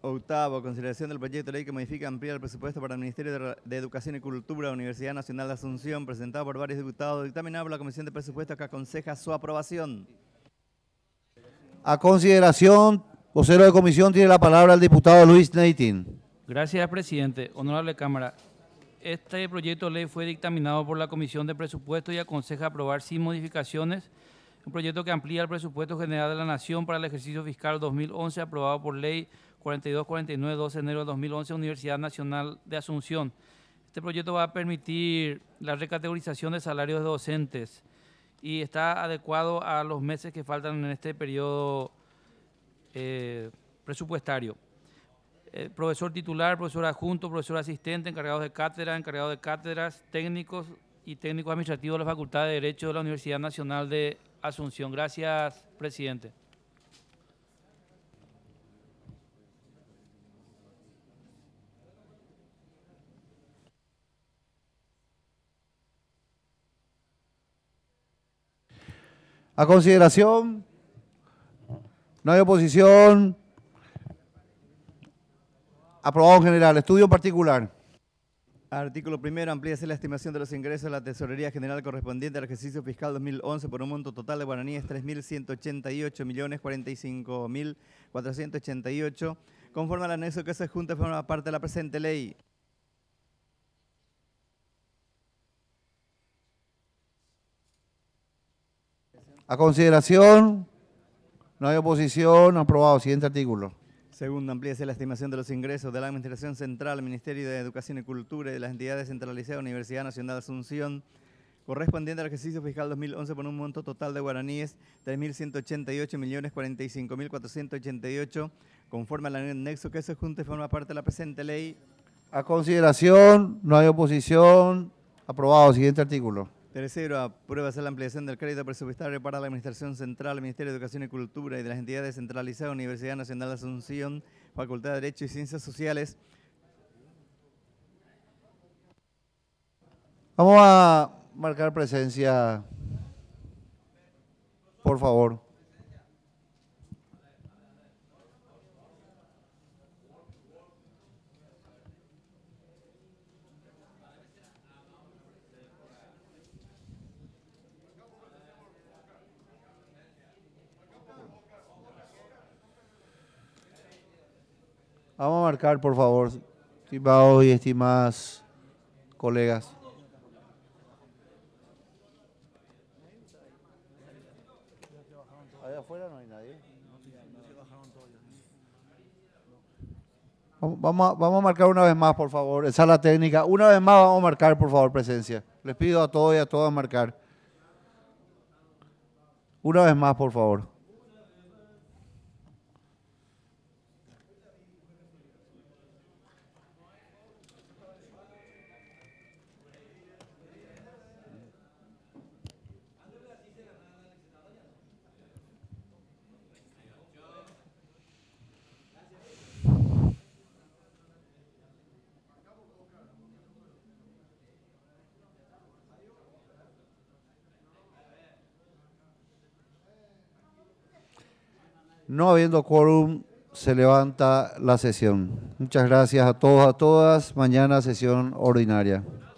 Octavo, consideración del proyecto de ley que modifica y amplía el presupuesto para el Ministerio de Educación y Cultura, Universidad Nacional de Asunción, presentado por varios diputados, dictaminado por la Comisión de Presupuestos que aconseja su aprobación. A consideración, vocero de comisión, tiene la palabra el diputado Luis Neitin. Gracias, presidente. Honorable Cámara, este proyecto de ley fue dictaminado por la Comisión de Presupuestos y aconseja aprobar sin modificaciones un proyecto que amplía el presupuesto general de la Nación para el ejercicio fiscal 2011, aprobado por ley 4249, 12 de enero de 2011, Universidad Nacional de Asunción. Este proyecto va a permitir la recategorización de salarios de docentes y está adecuado a los meses que faltan en este periodo presupuestario. Profesor titular, profesor adjunto, profesor asistente, encargados de cátedras, técnicos y técnicos administrativos de la Facultad de Derecho de la Universidad Nacional de Asunción. Gracias, presidente. A consideración, no hay oposición. Aprobado en general. Estudio particular. Artículo primero, amplíase la estimación de los ingresos de la Tesorería General correspondiente al ejercicio fiscal 2011 por un monto total de guaraníes 3.188.045.488, conforme al anexo que se junta forma parte de la presente ley. A consideración, no hay oposición. Aprobado. Siguiente artículo. Segundo, amplíese la estimación de los ingresos de la Administración Central, Ministerio de Educación y Cultura y de las entidades centralizadas Universidad Nacional de Asunción, correspondiente al ejercicio fiscal 2011 por un monto total de guaraníes 3.188.045.488, conforme al anexo que se junta y forma parte de la presente ley. A consideración, no hay oposición. Aprobado. Siguiente artículo. Tercero, apruébase la ampliación del crédito presupuestario para la Administración Central, Ministerio de Educación y Cultura y de las entidades centralizadas Universidad Nacional de Asunción, Facultad de Derecho y Ciencias Sociales. Vamos a marcar presencia, por favor. Vamos a marcar, por favor, estimados y estimadas colegas. Allá afuera no hay nadie. Vamos a marcar una vez más, por favor. En sala técnica, una vez más vamos a marcar, por favor, presencia. Les pido a todos y a todas marcar. Una vez más, por favor. No habiendo quórum, se levanta la sesión. Muchas gracias a todos, a todas. Mañana sesión ordinaria.